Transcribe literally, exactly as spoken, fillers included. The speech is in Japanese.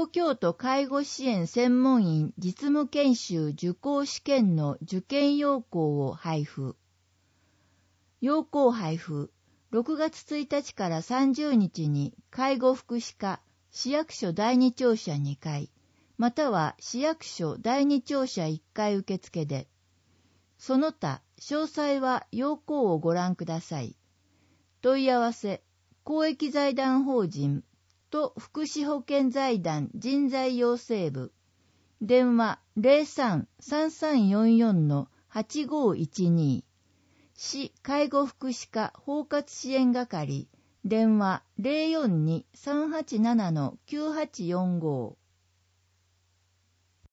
東京都介護支援専門員実務研修受講試験の受験要項を配布。要項配布。ろくがつついたちからさんじゅうにちに介護福祉課市役所だいに庁舎にかい、または市役所だいに庁舎いっかい受付で。その他、詳細は要項をご覧ください。問い合わせ、公益財団法人と福祉保健財団人材養成部。電話 ゼロさん さんさんよんよん はちごいちに。市介護福祉課包括支援係。電話 ゼロよんに さんはちなな きゅうはちよんご。